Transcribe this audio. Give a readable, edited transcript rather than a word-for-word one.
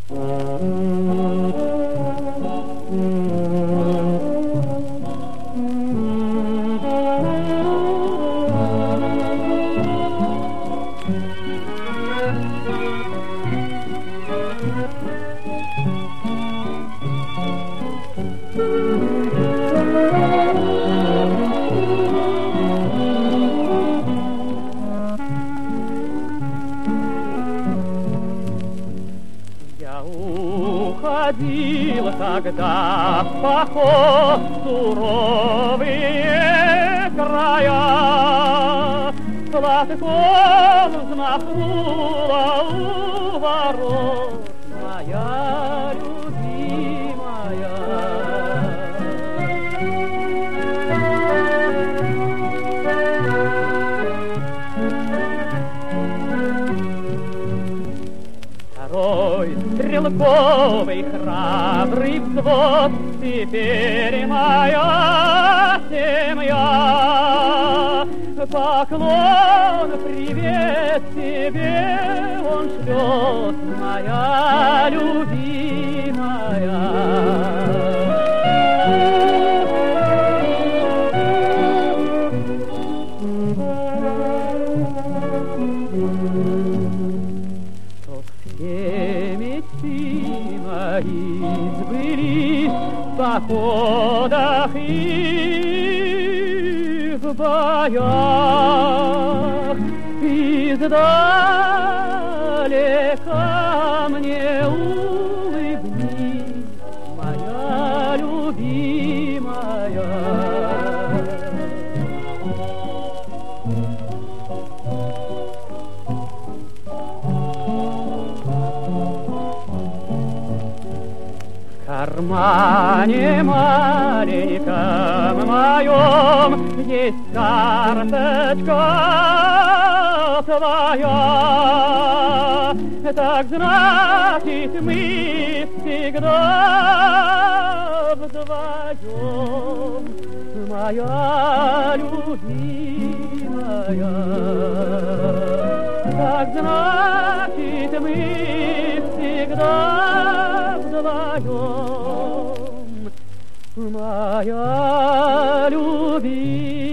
Уходил тогда в поход суровые края, платком взмахнула у ворот моя любимая. Второй стрелковый храбрый взвод, теперь моя семья. Поклон, привет тебе он шлет, моя любимая. Сбылись в походах и в боях, издалека мне улыбнись, моя любимая. В кармане маленьком моем есть карточка твоя. Так значит, мы всегда вдвоем, моя любимая. Так значит, мы всегда вдвоем, моя любимая.